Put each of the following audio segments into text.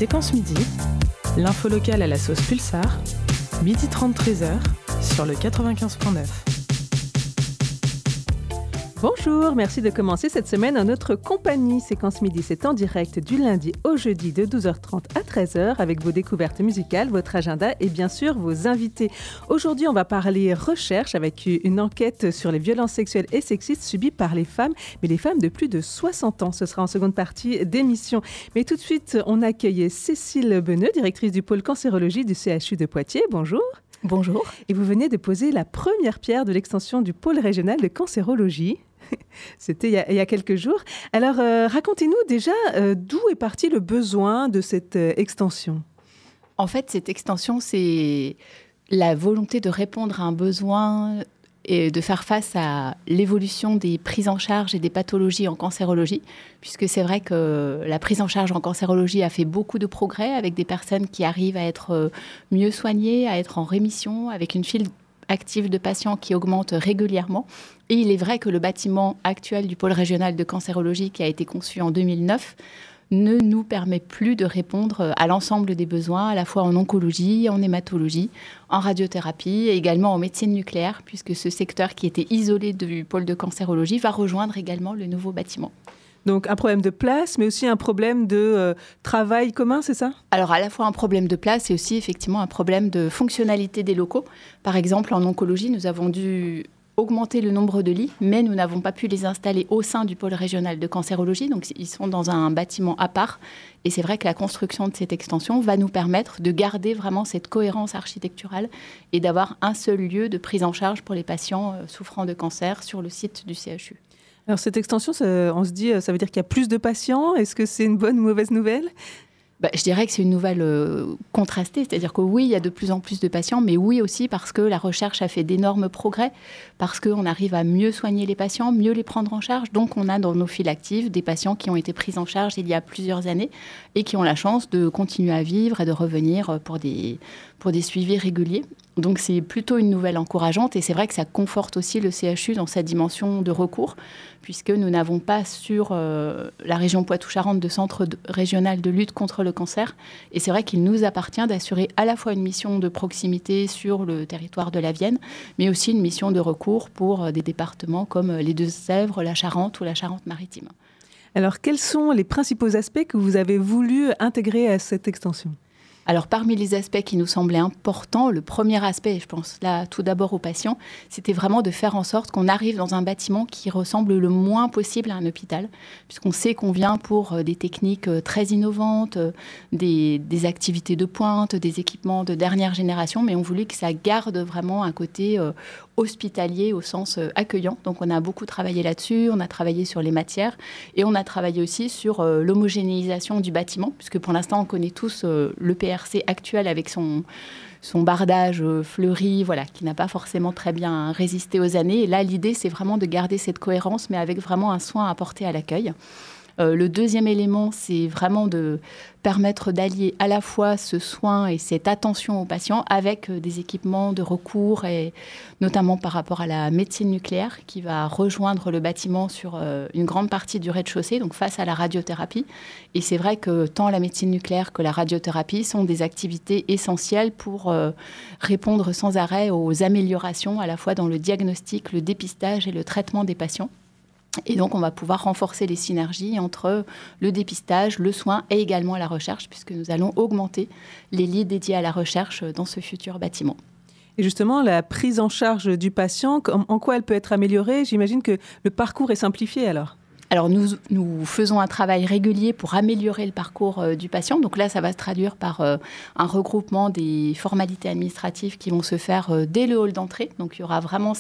Séquence Midi, l'info locale à la sauce Pulsar, 12h30 13h sur le 95.9. Bonjour, merci de commencer cette semaine en notre compagnie. Séquence Midi, c'est en direct du lundi au jeudi de 12h30 à 13h avec vos découvertes musicales, votre agenda et bien sûr vos invités. Aujourd'hui, on va parler recherche avec une enquête sur les violences sexuelles et sexistes subies par les femmes, mais les femmes de plus de 60 ans. Ce sera en seconde partie d'émission. Mais tout de suite, on accueille Cécile Beneux, directrice du pôle cancérologie du CHU de Poitiers. Bonjour. Bonjour. Et vous venez de poser la première pierre de l'extension du pôle régional de cancérologie. C'était il y a quelques jours. Alors, racontez-nous déjà d'où est parti le besoin de cette extension. En fait, cette extension, c'est la volonté de répondre à un besoin et de faire face à l'évolution des prises en charge et des pathologies en cancérologie, puisque c'est vrai que la prise en charge en cancérologie a fait beaucoup de progrès avec des personnes qui arrivent à être mieux soignées, à être en rémission, avec une file active de patients qui augmente régulièrement. Et il est vrai que le bâtiment actuel du pôle régional de cancérologie, qui a été conçu en 2009, ne nous permet plus de répondre à l'ensemble des besoins, à la fois en oncologie, en hématologie, en radiothérapie et également en médecine nucléaire, puisque ce secteur qui était isolé du pôle de cancérologie va rejoindre également le nouveau bâtiment. Donc un problème de place, mais aussi un problème de travail commun, c'est ça ? Alors à la fois un problème de place et aussi effectivement un problème de fonctionnalité des locaux. Par exemple, en oncologie, nous avons dû augmenter le nombre de lits, mais nous n'avons pas pu les installer au sein du pôle régional de cancérologie. Donc ils sont dans un bâtiment à part. Et c'est vrai que la construction de cette extension va nous permettre de garder vraiment cette cohérence architecturale et d'avoir un seul lieu de prise en charge pour les patients souffrant de cancer sur le site du CHU. Alors cette extension, on se dit, ça veut dire qu'il y a plus de patients. Est-ce que c'est une bonne ou mauvaise nouvelle ? Je dirais que c'est une nouvelle contrastée, c'est-à-dire que oui, il y a de plus en plus de patients, mais oui aussi parce que la recherche a fait d'énormes progrès, parce qu'on arrive à mieux soigner les patients, mieux les prendre en charge. Donc on a dans nos files actives des patients qui ont été pris en charge il y a plusieurs années et qui ont la chance de continuer à vivre et de revenir pour des suivis réguliers. Donc c'est plutôt une nouvelle encourageante et c'est vrai que ça conforte aussi le CHU dans sa dimension de recours, puisque nous n'avons pas sur la région Poitou-Charentes de centre régional de lutte contre le cancer. Et c'est vrai qu'il nous appartient d'assurer à la fois une mission de proximité sur le territoire de la Vienne, mais aussi une mission de recours pour des départements comme les Deux-Sèvres, la Charente ou la Charente-Maritime. Alors quels sont les principaux aspects que vous avez voulu intégrer à cette extension ? Alors, parmi les aspects qui nous semblaient importants, le premier aspect, je pense là tout d'abord aux patients, c'était vraiment de faire en sorte qu'on arrive dans un bâtiment qui ressemble le moins possible à un hôpital, puisqu'on sait qu'on vient pour des techniques très innovantes, des activités de pointe, des équipements de dernière génération, mais on voulait que ça garde vraiment un côté hospitalier au sens accueillant. Donc on a beaucoup travaillé là-dessus, on a travaillé sur les matières et on a travaillé aussi sur l'homogénéisation du bâtiment, puisque pour l'instant on connaît tous le PRC actuel avec son bardage fleuri, voilà, qui n'a pas forcément très bien résisté aux années. Et là, l'idée, c'est vraiment de garder cette cohérence, mais avec vraiment un soin apporté à l'accueil. Le deuxième élément, c'est vraiment de permettre d'allier à la fois ce soin et cette attention aux patients avec des équipements de recours, et notamment par rapport à la médecine nucléaire qui va rejoindre le bâtiment sur une grande partie du rez-de-chaussée, donc face à la radiothérapie. Et c'est vrai que tant la médecine nucléaire que la radiothérapie sont des activités essentielles pour répondre sans arrêt aux améliorations à la fois dans le diagnostic, le dépistage et le traitement des patients. Et donc, on va pouvoir renforcer les synergies entre le dépistage, le soin et également la recherche, puisque nous allons augmenter les lits dédiés à la recherche dans ce futur bâtiment. Et justement, la prise en charge du patient, en quoi elle peut être améliorée ? J'imagine que le parcours est simplifié alors ? Alors, nous faisons un travail régulier pour améliorer le parcours du patient. Donc là, ça va se traduire par un regroupement des formalités administratives qui vont se faire dès le hall d'entrée. Donc, il y aura vraiment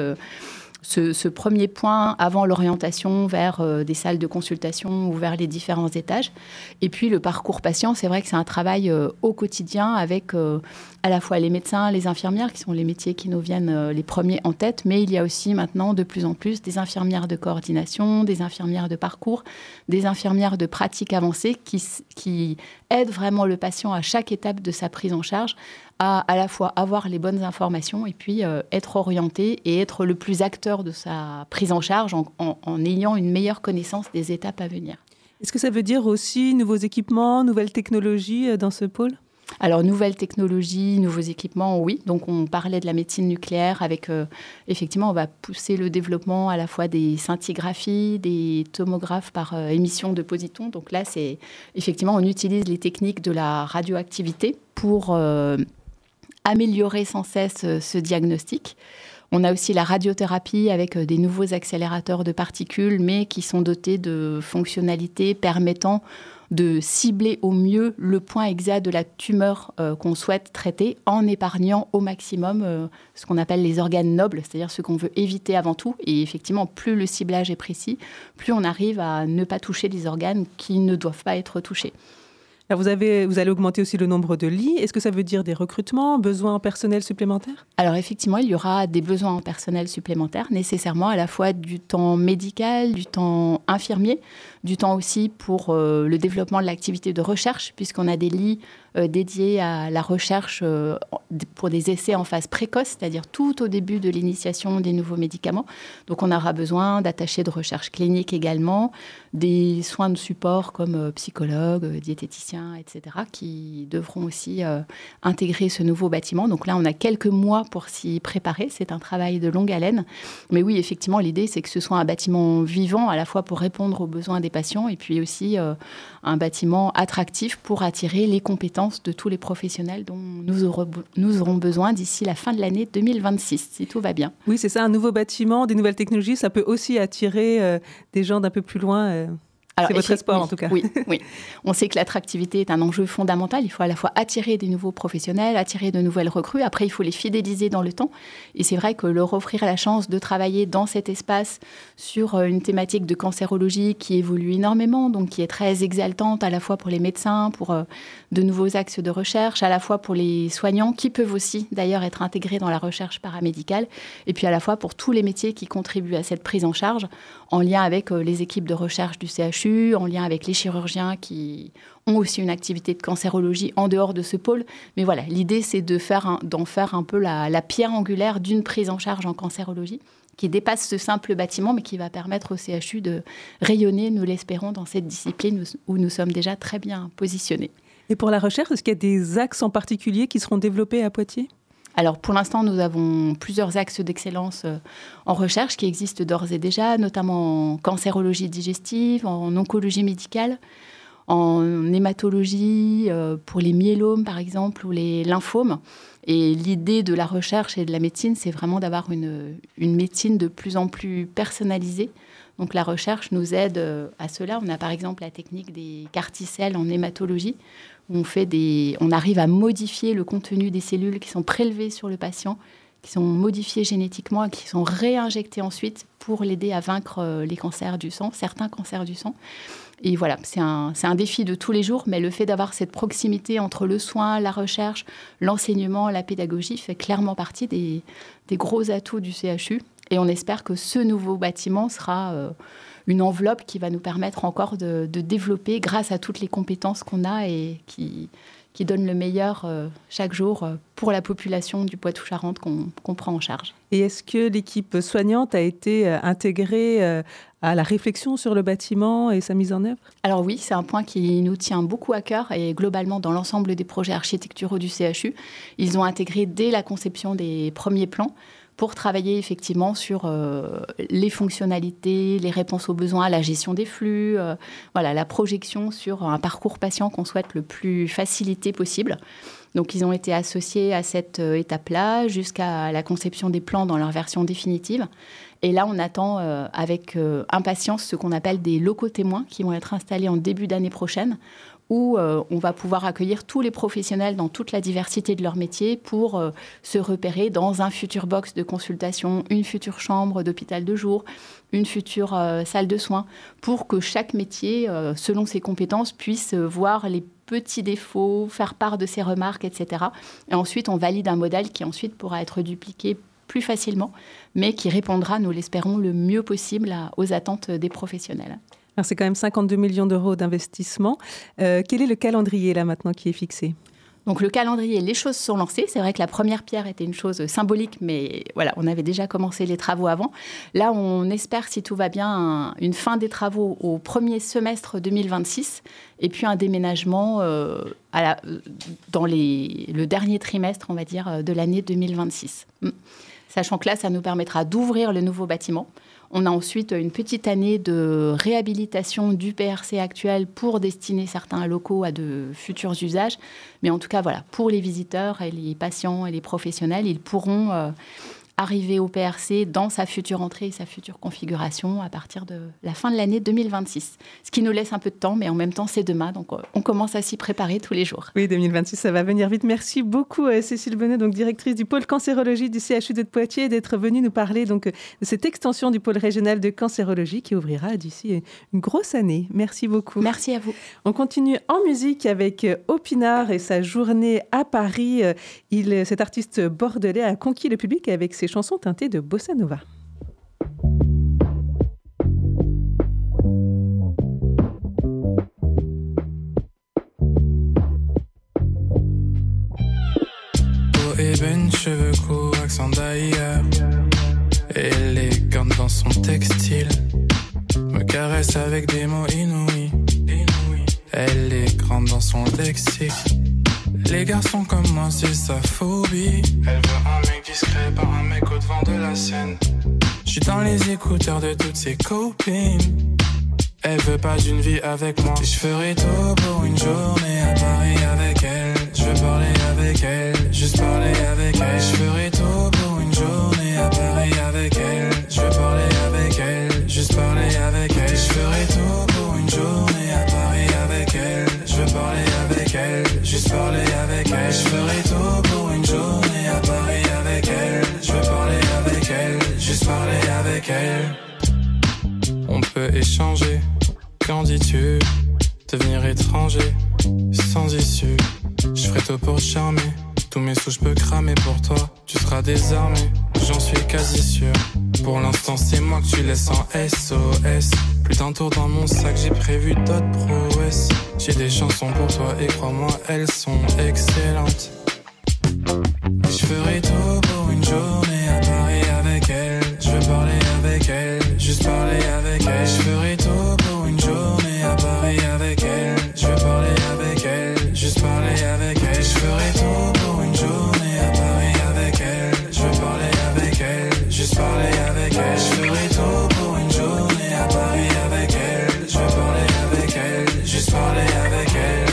ce premier point avant l'orientation vers des salles de consultation ou vers les différents étages. Et puis le parcours patient, c'est vrai que c'est un travail au quotidien avec à la fois les médecins, les infirmières, qui sont les métiers qui nous viennent les premiers en tête, mais il y a aussi maintenant de plus en plus des infirmières de coordination, des infirmières de parcours, des infirmières de pratique avancée qui aident vraiment le patient à chaque étape de sa prise en charge à la fois avoir les bonnes informations et puis être orienté et être le plus acteur de sa prise en charge en ayant une meilleure connaissance des étapes à venir. Est-ce que ça veut dire aussi nouveaux équipements, nouvelles technologies dans ce pôle ? Alors, nouvelles technologies, nouveaux équipements, oui. Donc, on parlait de la médecine nucléaire avec, effectivement, on va pousser le développement à la fois des scintigraphies, des tomographes par émission de positons. Donc là, c'est effectivement, on utilise les techniques de la radioactivité pour améliorer sans cesse ce diagnostic. On a aussi la radiothérapie avec des nouveaux accélérateurs de particules, mais qui sont dotés de fonctionnalités permettant de cibler au mieux le point exact de la tumeur qu'on souhaite traiter en épargnant au maximum ce qu'on appelle les organes nobles, c'est-à-dire ceux qu'on veut éviter avant tout. Et effectivement, plus le ciblage est précis, plus on arrive à ne pas toucher les organes qui ne doivent pas être touchés. Alors vous allez augmenter aussi le nombre de lits. Est-ce que ça veut dire des recrutements, besoins en personnel supplémentaires ? Alors effectivement, il y aura des besoins en personnel supplémentaires, nécessairement à la fois du temps médical, du temps infirmier, du temps aussi pour le développement de l'activité de recherche, puisqu'on a des lits dédiés à la recherche pour des essais en phase précoce, c'est-à-dire tout au début de l'initiation des nouveaux médicaments. Donc on aura besoin d'attachés de recherche clinique également, des soins de support comme psychologues, diététiciens, etc., qui devront aussi intégrer ce nouveau bâtiment. Donc là, on a quelques mois pour s'y préparer. C'est un travail de longue haleine. Mais oui, effectivement, l'idée, c'est que ce soit un bâtiment vivant, à la fois pour répondre aux besoins des patients et puis aussi un bâtiment attractif pour attirer les compétences de tous les professionnels dont nous aurons besoin d'ici la fin de l'année 2026, si tout va bien. Oui, c'est ça, un nouveau bâtiment, des nouvelles technologies, ça peut aussi attirer des gens d'un peu plus loin. Alors, c'est votre espoir, en tout cas. Oui. On sait que l'attractivité est un enjeu fondamental. Il faut à la fois attirer des nouveaux professionnels, attirer de nouvelles recrues. Après, il faut les fidéliser dans le temps. Et c'est vrai que leur offrir la chance de travailler dans cet espace sur une thématique de cancérologie qui évolue énormément, donc qui est très exaltante à la fois pour les médecins, pour de nouveaux axes de recherche, à la fois pour les soignants, qui peuvent aussi d'ailleurs être intégrés dans la recherche paramédicale, et puis à la fois pour tous les métiers qui contribuent à cette prise en charge, en lien avec les équipes de recherche du CHU, en lien avec les chirurgiens qui ont aussi une activité de cancérologie en dehors de ce pôle. Mais voilà, l'idée, c'est d'en faire un peu la pierre angulaire d'une prise en charge en cancérologie qui dépasse ce simple bâtiment, mais qui va permettre au CHU de rayonner, nous l'espérons, dans cette discipline où nous sommes déjà très bien positionnés. Et pour la recherche, est-ce qu'il y a des axes en particulier qui seront développés à Poitiers ? Alors, pour l'instant, nous avons plusieurs axes d'excellence en recherche qui existent d'ores et déjà, notamment en cancérologie digestive, en oncologie médicale, en hématologie, pour les myélomes, par exemple, ou les lymphomes. Et l'idée de la recherche et de la médecine, c'est vraiment d'avoir une médecine de plus en plus personnalisée. Donc, la recherche nous aide à cela. On a, par exemple, la technique des CAR-T-cells en hématologie, où on arrive à modifier le contenu des cellules qui sont prélevées sur le patient, qui sont modifiées génétiquement et qui sont réinjectées ensuite pour l'aider à vaincre les cancers du sang, certains cancers du sang. Et voilà, c'est un défi de tous les jours, mais le fait d'avoir cette proximité entre le soin, la recherche, l'enseignement, la pédagogie fait clairement partie des gros atouts du CHU. Et on espère que ce nouveau bâtiment sera une enveloppe qui va nous permettre encore de développer grâce à toutes les compétences qu'on a et qui donne le meilleur chaque jour pour la population du Poitou-Charentes qu'on prend en charge. Et est-ce que l'équipe soignante a été intégrée à la réflexion sur le bâtiment et sa mise en œuvre ? Alors oui, c'est un point qui nous tient beaucoup à cœur et globalement dans l'ensemble des projets architecturaux du CHU. Ils ont intégré dès la conception des premiers plans pour travailler effectivement sur les fonctionnalités, les réponses aux besoins, la gestion des flux, la projection sur un parcours patient qu'on souhaite le plus facilité possible. Donc, ils ont été associés à cette étape-là jusqu'à la conception des plans dans leur version définitive. Et là, on attend avec impatience ce qu'on appelle des locaux témoins qui vont être installés en début d'année prochaine, où on va pouvoir accueillir tous les professionnels dans toute la diversité de leur métier pour se repérer dans un futur box de consultation, une future chambre d'hôpital de jour, une future salle de soins, pour que chaque métier, selon ses compétences, puisse voir les petits défauts, faire part de ses remarques, etc. Et ensuite, on valide un modèle qui ensuite pourra être dupliqué plus facilement, mais qui répondra, nous l'espérons, le mieux possible aux attentes des professionnels. Alors c'est quand même 52 millions d'euros d'investissement. Quel est le calendrier là maintenant qui est fixé ? Donc le calendrier, les choses sont lancées. C'est vrai que la première pierre était une chose symbolique, mais voilà, on avait déjà commencé les travaux avant. Là, on espère, si tout va bien, une fin des travaux au premier semestre 2026 et puis un déménagement dans le dernier trimestre, on va dire, de l'année 2026. Sachant que là, ça nous permettra d'ouvrir le nouveau bâtiment. On a ensuite une petite année de réhabilitation du PRC actuel pour destiner certains locaux à de futurs usages. Mais en tout cas, voilà, pour les visiteurs et les patients et les professionnels, ils pourront arriver au PRC dans sa future entrée et sa future configuration à partir de la fin de l'année 2026. Ce qui nous laisse un peu de temps, mais en même temps, c'est demain. Donc, on commence à s'y préparer tous les jours. Oui, 2026, ça va venir vite. Merci beaucoup, Cécile Bonnet, donc directrice du pôle cancérologie du CHU de Poitiers, d'être venue nous parler donc, de cette extension du pôle régional de cancérologie qui ouvrira d'ici une grosse année. Merci beaucoup. Merci à vous. On continue en musique avec Opinard et sa journée à Paris. Cet artiste bordelais a conquis le public avec ses chansons teintées de bossa nova. Beau ébène, cheveux courts, accent d'ailleurs, élégante dans son textile, me caresse avec des mots inouïs. Elle est grande dans son lexique. Les garçons comme moi, c'est sa phobie. Elle veut un mec discret, pas un mec au devant de la scène. J'suis dans les écouteurs de toutes ses copines. Elle veut pas d'une vie avec moi. Je ferai tout pour une journée à Paris avec elle. Je veux parler avec elle, juste parler avec elle. Je ferai tout pour une journée à Paris avec elle. Je veux parler avec elle, juste parler avec elle. Je ferai tout pour une journée à Paris avec elle. Je veux parler avec elle, juste parler avec elle. Je ferai tout pour une journée à Paris avec elle. Je veux parler avec elle, juste parler avec elle. On peut échanger, qu'en dis-tu? Devenir étranger, sans issue. Je ferai tout pour te charmer. Tous mes sous je peux cramer pour toi. Tu seras désarmé, j'en suis quasi sûr. Pour l'instant c'est moi que tu laisses en SOS. Plus d'un tour dans mon sac, j'ai prévu d'autres prouesses. J'ai des chansons pour toi et crois-moi, elles sont excellentes. Je ferai tout pour une journée à Paris avec elle. Je veux parler avec elle, juste parler avec elle. Je ferai tout pour une journée à Paris avec elle. Je veux parler avec elle, juste parler avec elle. Je ferai tout pour une journée à Paris avec elle. Je veux parler avec elle, juste parler avec elle. Je ferai tout pour une journée à Paris avec elle. Je veux parler avec elle, juste parler avec elle.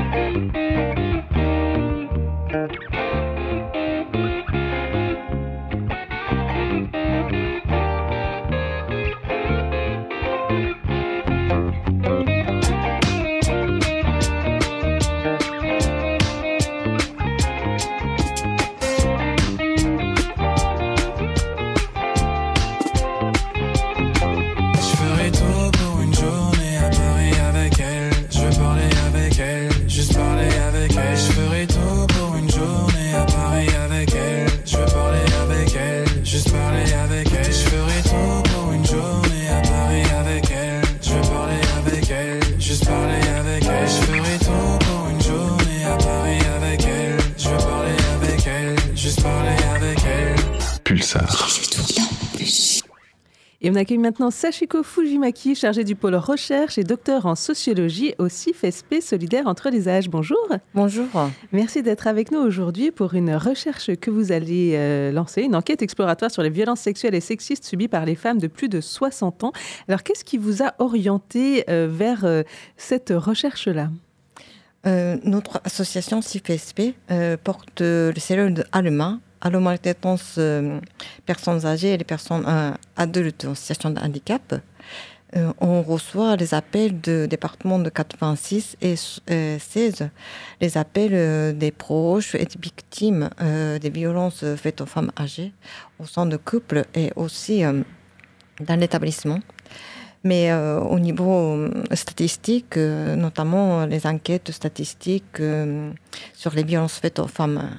Et on accueille maintenant Sachiko Fujimaki, chargée du pôle recherche et docteur en sociologie au CIFESP Solidaire entre les âges. Bonjour. Bonjour. Merci d'être avec nous aujourd'hui pour une recherche que vous allez lancer, une enquête exploratoire sur les violences sexuelles et sexistes subies par les femmes de plus de 60 ans. Alors, qu'est-ce qui vous a orienté vers cette recherche-là ? Notre association CIFESP porte le cellule de Aluma, Allumabilitance personnes âgées et les personnes adultes en situation de handicap. On reçoit les appels du département de 86 et 16, les appels des proches et des victimes des violences faites aux femmes âgées au sein de couples et aussi dans l'établissement. Mais au niveau statistique, notamment les enquêtes statistiques sur les violences faites aux femmes,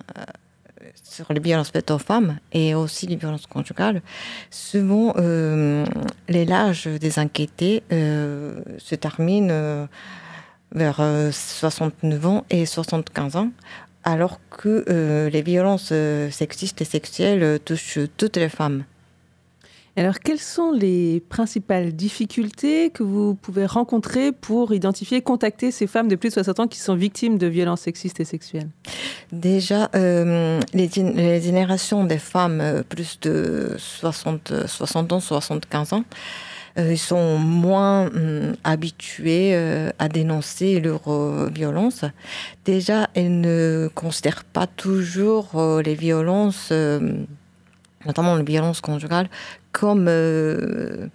et aussi les violences conjugales, souvent les âges des enquêtés se terminent vers 69 ans et 75 ans, alors que les violences sexistes et sexuelles touchent toutes les femmes. Alors, quelles sont les principales difficultés que vous pouvez rencontrer pour identifier, contacter ces femmes de plus de 60 ans qui sont victimes de violences sexistes et sexuelles ? Déjà, les générations des femmes plus de 60 ans, 75 ans, ils sont moins habitués à dénoncer leurs violences. Déjà, elles ne considèrent pas toujours les violences, notamment les violences conjugales, comme elles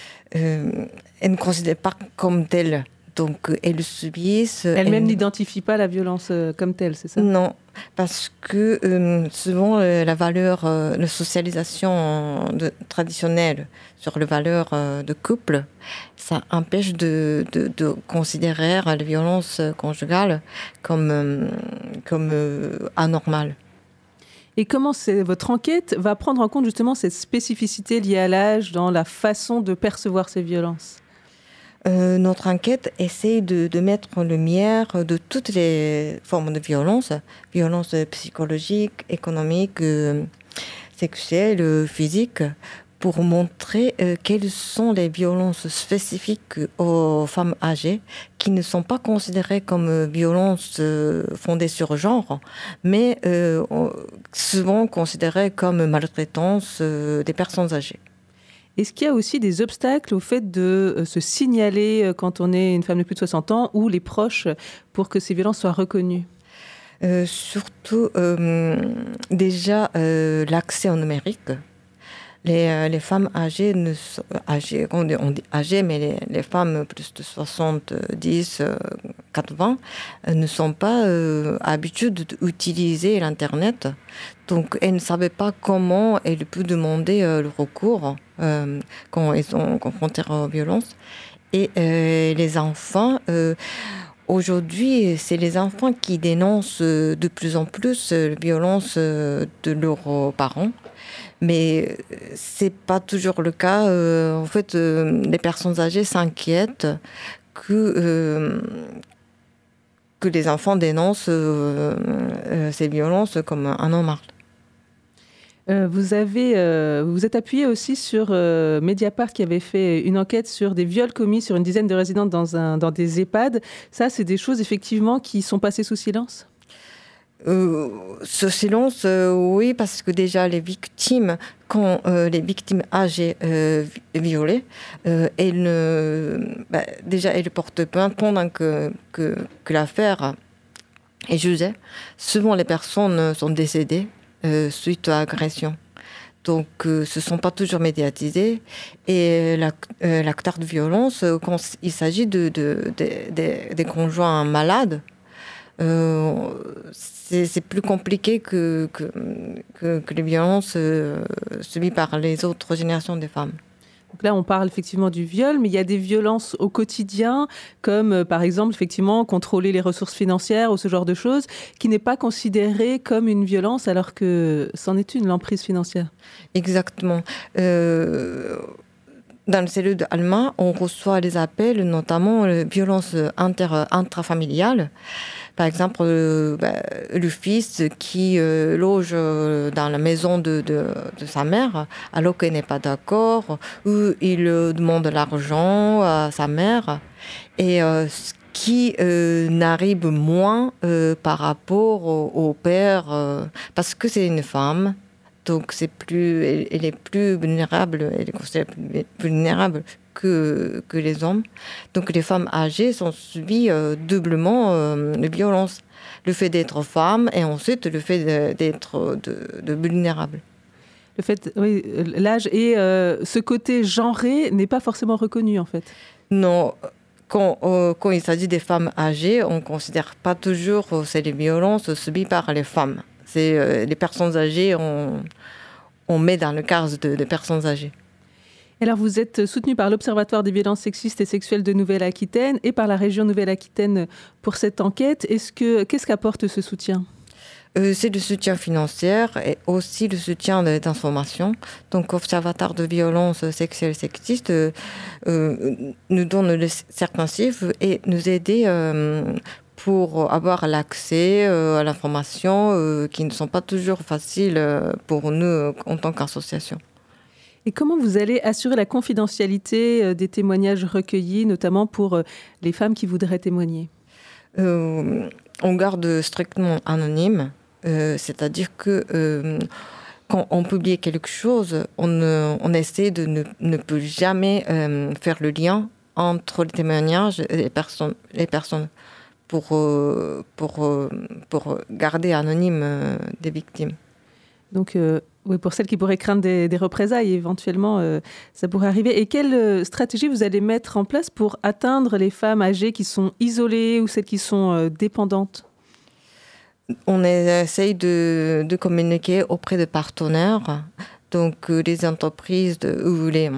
ne considèrent pas comme telles. Donc, elles subissent. Elles-mêmes n'identifient pas la violence comme telle, c'est ça ? Non, parce que souvent, la valeur, la socialisation traditionnelle sur les valeurs de couple, ça empêche de considérer la violence conjugale comme anormale. Et comment votre enquête va prendre en compte justement cette spécificité liée à l'âge dans la façon de percevoir ces violences ? Notre enquête essaie de mettre en lumière de toutes les formes de violence psychologiques, économiques, sexuelles, physiques, pour montrer quelles sont les violences spécifiques aux femmes âgées qui ne sont pas considérées comme violences fondées sur genre, mais souvent considérées comme maltraitance des personnes âgées. Est-ce qu'il y a aussi des obstacles au fait de se signaler quand on est une femme de plus de 60 ans ou les proches pour que ces violences soient reconnues ? Surtout, déjà, l'accès au numérique. Les femmes âgées, on dit âgées, mais les femmes plus de 70, 80, ne sont pas habituées d'utiliser l'Internet. Donc, elles ne savaient pas comment elles peuvent demander le recours quand elles sont confrontées aux violences. Et les enfants... Aujourd'hui, c'est les enfants qui dénoncent de plus en plus les violences de leurs parents. Mais c'est pas toujours le cas. En fait, les personnes âgées s'inquiètent que les enfants dénoncent ces violences comme anormales. Vous êtes appuyé aussi sur Mediapart qui avait fait une enquête sur des viols commis sur une dizaine de résidentes dans des EHPAD. Ça, c'est des choses effectivement qui sont passées sous silence ? Ce silence, oui, parce que déjà les victimes, quand les victimes âgées violées, elles portent plainte pendant que l'affaire est jugée. Souvent, les personnes sont décédées suite à agression. Donc, ce ne sont pas toujours médiatisés. Et l'acteur de violence, quand il s'agit des conjoints malades, c'est plus compliqué que les violences subies par les autres générations de femmes. Donc là, on parle effectivement du viol, mais il y a des violences au quotidien, comme par exemple, effectivement, contrôler les ressources financières ou ce genre de choses, qui n'est pas considéré comme une violence alors que c'en est une, l'emprise financière. Exactement. Dans le cellule de Alma, on reçoit des appels, notamment violences intrafamiliales. Par exemple, le fils qui loge dans la maison de sa mère, alors qu'elle n'est pas d'accord, ou il demande l'argent à sa mère, et ce qui n'arrive moins par rapport au père, parce que c'est une femme. Donc, elle est plus vulnérable, elle est considérée plus vulnérable que les hommes. Donc, les femmes âgées sont subies doublement de violences. Le fait d'être femme et ensuite le fait d'être vulnérable. Le fait, oui, l'âge et ce côté genré n'est pas forcément reconnu, en fait. Non. Quand il s'agit des femmes âgées, on ne considère pas toujours que c'est les violences subies par les femmes. C'est les personnes âgées, on met dans le cadre de personnes âgées. Alors, vous êtes soutenu par l'Observatoire des violences sexistes et sexuelles de Nouvelle-Aquitaine et par la région Nouvelle-Aquitaine pour cette enquête. Qu'est-ce qu'apporte ce soutien ? C'est le soutien financier et aussi le soutien d'information. Donc, l'Observatoire de violences sexuelles et sexistes nous donne certains chiffres et nous aide pour avoir l'accès à l'information qui ne sont pas toujours faciles pour nous en tant qu'association. Et comment vous allez assurer la confidentialité des témoignages recueillis, notamment pour les femmes qui voudraient témoigner ? On garde strictement anonyme, c'est-à-dire que quand on publie quelque chose, on essaie de ne peut jamais faire le lien entre les témoignages et les personnes pour garder anonyme des victimes. Donc, oui, pour celles qui pourraient craindre des représailles, éventuellement, ça pourrait arriver. Et quelle stratégie vous allez mettre en place pour atteindre les femmes âgées qui sont isolées ou celles qui sont dépendantes ? On essaye de communiquer auprès de partenaires, donc les entreprises ou les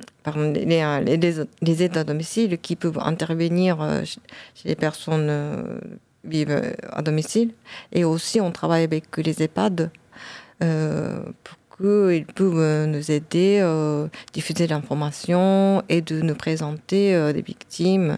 aides à domicile qui peuvent intervenir chez les personnes vivent à domicile. Et aussi, on travaille avec les EHPAD pour qu'ils peuvent nous aider à diffuser l'information et de nous présenter des victimes.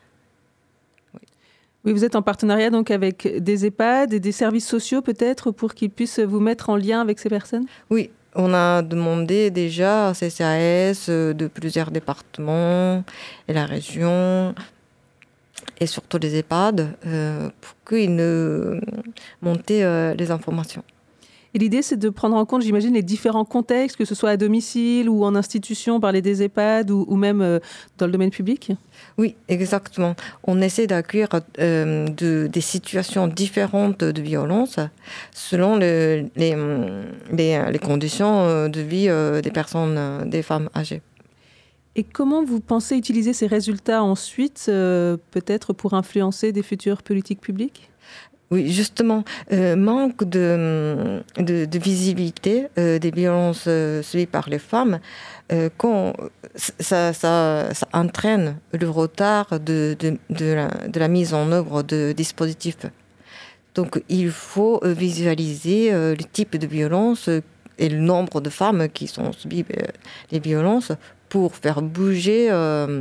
Oui, vous êtes en partenariat donc avec des EHPAD et des services sociaux peut-être pour qu'ils puissent vous mettre en lien avec ces personnes ? Oui, on a demandé déjà à CCAS de plusieurs départements et la région et surtout les EHPAD pour qu'ils nous montent les informations. Et l'idée, c'est de prendre en compte, j'imagine, les différents contextes, que ce soit à domicile ou en institution, parler des EHPAD ou même dans le domaine public ? Oui, exactement. On essaie d'accueillir des situations différentes de violence selon les conditions de vie des personnes, des femmes âgées. Et comment vous pensez utiliser ces résultats ensuite, peut-être pour influencer des futures politiques publiques ? Oui, justement, manque de visibilité des violences subies par les femmes, quand ça entraîne le retard de la mise en œuvre de dispositifs. Donc, il faut visualiser le type de violence et le nombre de femmes qui sont subies les violences pour faire bouger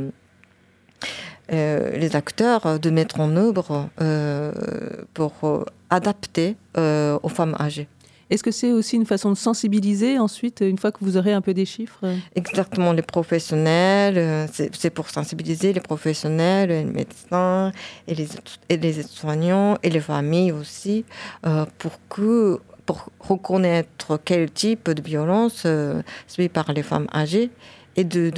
les acteurs de mettre en œuvre pour adapter aux femmes âgées. Est-ce que c'est aussi une façon de sensibiliser ensuite, une fois que vous aurez un peu des chiffres ? Exactement, les professionnels, c'est pour sensibiliser les professionnels, les médecins et les aides-soignants et les familles aussi, pour reconnaître quel type de violence subie par les femmes âgées et de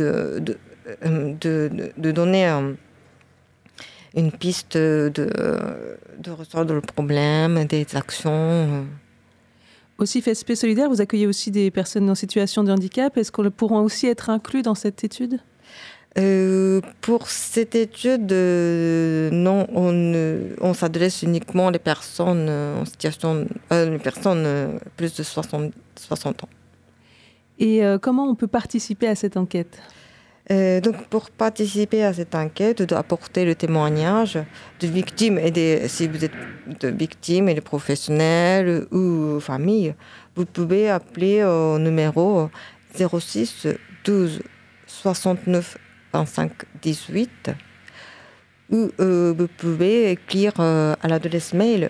donner une piste de résoudre le problème, des actions. Au CIFSP Solidaire, vous accueillez aussi des personnes en situation de handicap. Est-ce qu'on pourront aussi être inclus dans cette étude ? Pour cette étude, non, on s'adresse uniquement aux personnes en situation, les personnes plus de 60 ans. Et comment on peut participer à cette enquête ? Donc, pour participer à cette enquête, d'apporter le témoignage de victimes si vous êtes de victimes et de professionnels ou familles, vous pouvez appeler au numéro 06 12 69 25 18 ou vous pouvez écrire à l'adresse mail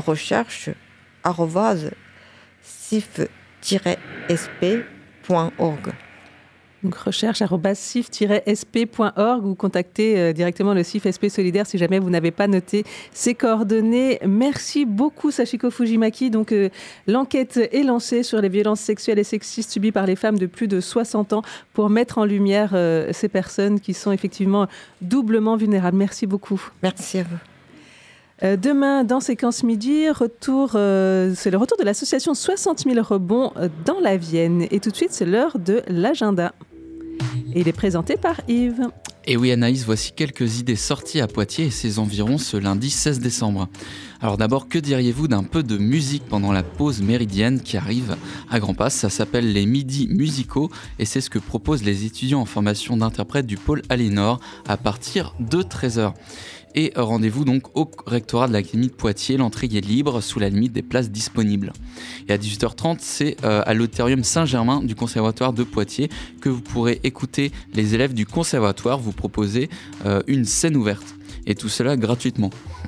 recherche@cif-sp.org. Donc recherche@cif-sp.org ou contactez directement le CIFSP Solidaire si jamais vous n'avez pas noté ces coordonnées. Merci beaucoup Sachiko Fujimaki. Donc l'enquête est lancée sur les violences sexuelles et sexistes subies par les femmes de plus de 60 ans pour mettre en lumière ces personnes qui sont effectivement doublement vulnérables. Merci beaucoup. Merci à vous. Demain, dans Séquence Midi, c'est le retour de l'association 60 000 rebonds dans la Vienne. Et tout de suite, c'est l'heure de l'agenda. Et il est présenté par Yves. Et oui Anaïs, voici quelques idées sorties à Poitiers et ses environs ce lundi 16 décembre. Alors d'abord, que diriez-vous d'un peu de musique pendant la pause méridienne qui arrive à grands pas ? Ça s'appelle les midis musicaux et c'est ce que proposent les étudiants en formation d'interprète du pôle Aliénor à partir de 13h. Et rendez-vous donc au rectorat de l'Académie de Poitiers. L'entrée est libre sous la limite des places disponibles. Et à 18h30, c'est à l'Auditorium Saint-Germain du Conservatoire de Poitiers que vous pourrez écouter les élèves du conservatoire vous proposer une scène ouverte. Et tout cela gratuitement.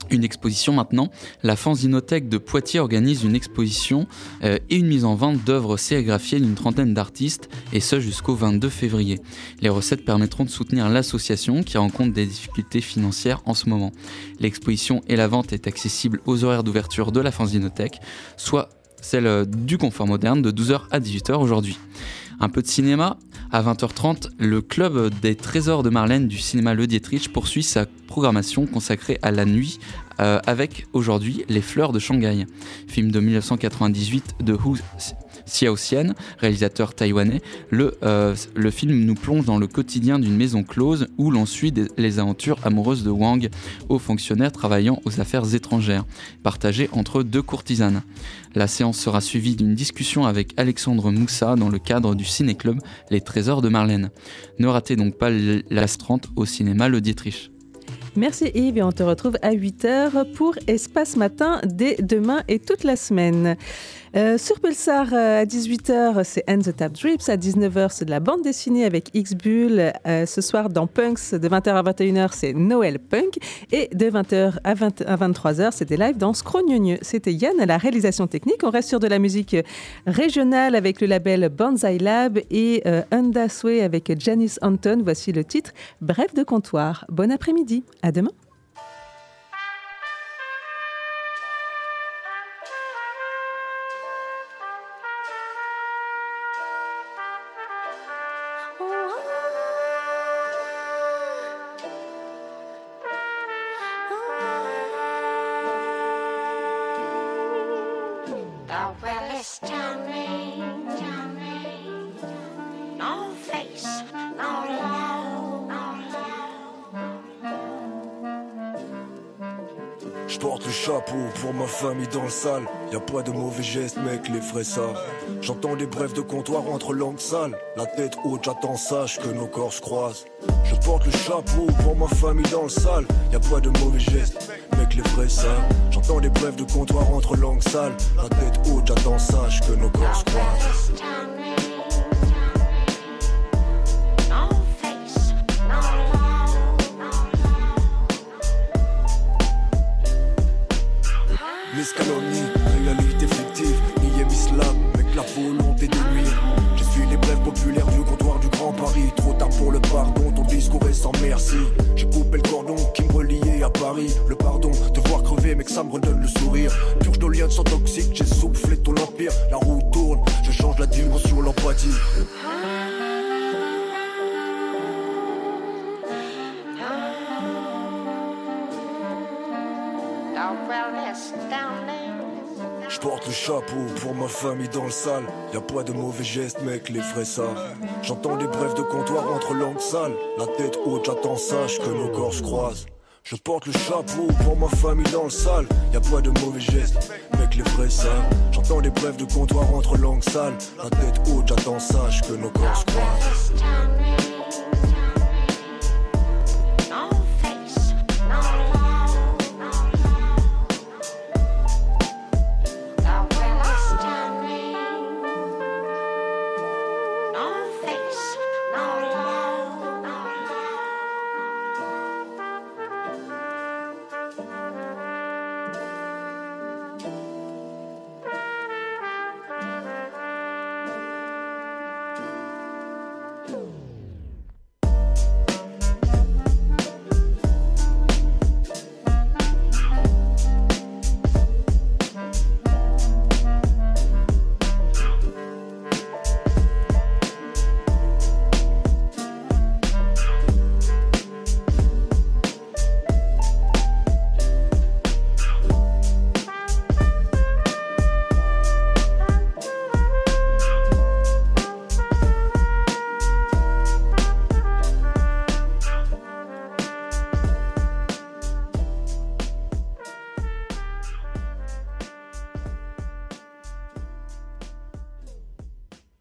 Une exposition maintenant. La Fanzinothèque de Poitiers organise une exposition et une mise en vente d'œuvres sérigraphiées d'une trentaine d'artistes, et ce jusqu'au 22 février. Les recettes permettront de soutenir l'association qui rencontre des difficultés financières en ce moment. L'exposition et la vente est accessible aux horaires d'ouverture de la Fanzinothèque, soit celle du Confort Moderne de 12h à 18h aujourd'hui. Un peu de cinéma. À 20h30, le Club des Trésors de Marlène du cinéma Le Dietrich poursuit sa programmation consacrée à la nuit avec aujourd'hui Les Fleurs de Shanghai, film de 1998 de Hu Xiaoxian, réalisateur taïwanais. Le film nous plonge dans le quotidien d'une maison close où l'on suit les aventures amoureuses de Wang, haut fonctionnaire travaillant aux affaires étrangères, partagées entre deux courtisanes. La séance sera suivie d'une discussion avec Alexandre Moussa dans le cadre du ciné-club Les Trésors de Marlène. Ne ratez donc pas la 30 au cinéma Le Dietrich. Merci Yves et on te retrouve à 8h pour Espace Matin dès demain et toute la semaine. Sur Pulsar à 18h, c'est And the Tap Drips. À 19h, c'est de la bande dessinée avec X-Bull. Ce soir, dans Punks, de 20h à 21h, c'est Noël Punk. Et de 20h à 23h, c'est des lives dans Scrognonieux. C'était Yann à la réalisation technique. On reste sur de la musique régionale avec le label Banzai Lab et Unda Sway avec Janice Anton. Voici le titre Bref de comptoir. Bon après-midi. À demain. Je porte le chapeau pour ma famille dans le sale. Y'a pas de mauvais gestes, mec, les vrais savent. J'entends des brefs de comptoir entre langues sales. La tête haute, j'attends, sache que nos corps se croisent. Je porte le chapeau pour ma famille dans le sale. Y'a pas de mauvais gestes, mec, les vrais savent. J'entends des brefs de comptoir entre langues sales. La tête haute, j'attends, sache que nos corps se croisent. L'escalonie, réalité fictive, nième islam, avec la volonté de nuire. Je suis les brèves populaires du comptoir du Grand Paris. Trop tard pour le pardon, ton discours est sans merci. J'ai coupé le cordon qui me reliait à Paris. Le pardon, te voir crever, mec, ça me redonne le sourire. Purge nos liens de sang toxique, j'ai soufflé ton empire. La roue tourne, je change la dimension, l'empathie. Je porte le chapeau pour ma famille dans le sale. Y'a pas de mauvais gestes, mec, les vrais savent. J'entends des brefs de comptoir entre langues sales. La tête haute, j'attends, sache que nos corps se croisent. Je porte le chapeau pour ma famille dans le sale. Y'a pas de mauvais gestes, mec, les vrais savent. J'entends des brefs de comptoir entre langues sales. La tête haute, j'attends, sache que nos corps se croisent.